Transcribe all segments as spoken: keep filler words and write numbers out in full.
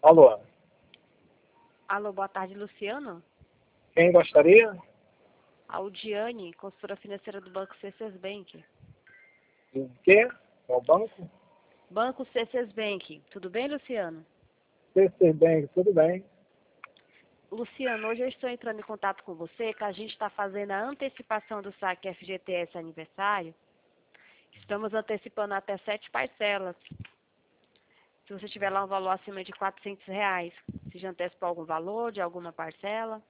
Alô, Alô, boa tarde, Luciano. quem gostaria? Audiane, consultora financeira do Banco C C Bank. De quê? Qual banco? Banco C C Bank. Tudo bem, Luciano? C C Bank, tudo bem. Luciano, hoje eu estou entrando em contato com você, que a gente está fazendo a antecipação do saque F G T S aniversário. Estamos antecipando até sete parcelas. Se você tiver lá um valor acima de quatrocentos reais, você já antecipou algum valor de alguma parcela?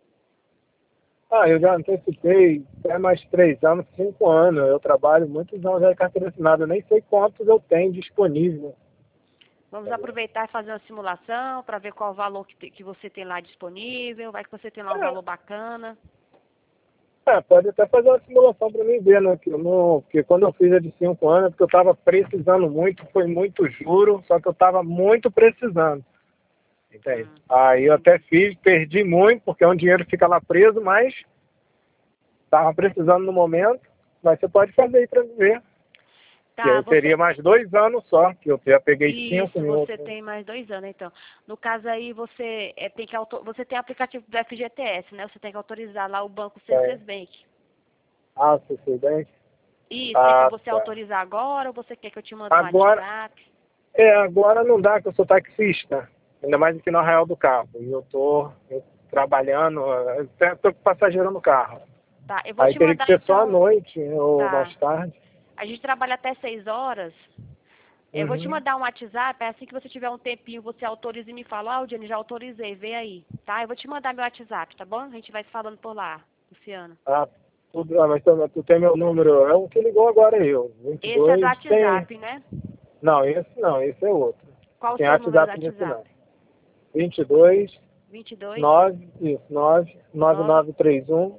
Ah, eu já antecipei até mais três anos, cinco anos. Eu trabalho muitos anos já em carteira assinada. Eu nem sei quantos eu tenho disponível. Vamos aproveitar e fazer uma simulação para ver qual o valor que, te- que você tem lá disponível. Vai que você tem lá um valor bacana. É, pode até fazer uma simulação para mim ver, né? Que eu não, porque quando eu fiz a de cinco anos, é porque eu estava precisando muito, foi muito juro, só que eu estava muito precisando. Entende? Hum, Aí eu até fiz, perdi muito, porque é um dinheiro que fica lá preso, mas estava precisando no momento. Mas você pode fazer aí para mim ver. Que Tá, aí você. teria mais dois anos só, que eu já peguei cinco Isso, em você outro. tem mais dois anos, então. No caso aí, você é, tem que auto... você tem aplicativo do F G T S, né? Você tem que autorizar lá o banco C C É. Bank. Ah, C C Bank? Isso, tem como Ah, você tá. autorizar agora ou você quer que eu te mande um Agora, WhatsApp? é, agora não dá, que eu sou taxista. Ainda mais aqui no Arraial do Cabo. E eu tô eu, trabalhando, eu até tô com passageiro no carro. Tá, eu vou Aí te teria que mandar ser só à então. noite ou Tá. mais tarde. A gente trabalha até seis horas. Eu vou te Uhum. mandar um WhatsApp, é assim que você tiver um tempinho, você autoriza e me fala, ah, Jenny, já autorizei, vê aí, tá? Eu vou te mandar meu WhatsApp, tá bom? A gente vai se falando por lá, Luciano. Ah, tudo, ah, mas tu, tu tem meu número, é o que ligou agora eu. Esse é do vinte e dois, tem. WhatsApp, né? Não, esse não, esse é outro. Qual o Tem seu número do WhatsApp nesse WhatsApp? não. vinte e dois, vinte e dois, nove, isso, nove, nove nove, nove três um,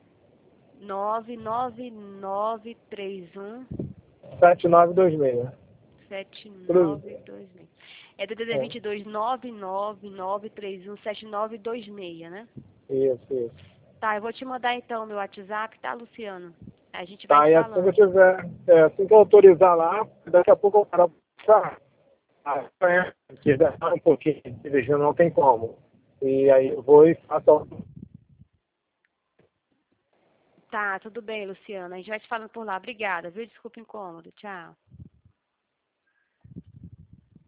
nove, nove, nove, três um, sete nove dois seis. sete Cruz. nove dois seis. É D D D É, vinte e dois, nove, nove, nove, três um, sete nove dois seis, né? isso, isso. Tá, eu vou te mandar então meu WhatsApp, tá, Luciano? A gente vai Tá, se e assim que eu falando. tiver, é, assim que eu autorizar lá, daqui a pouco eu quero passar. Ah, é, que dá um pouquinho de dirigir, não tem como. E aí eu vou e faço. Tá, tudo bem, Luciana. A gente vai te falando por lá. Obrigada, viu? Desculpa o incômodo. Tchau.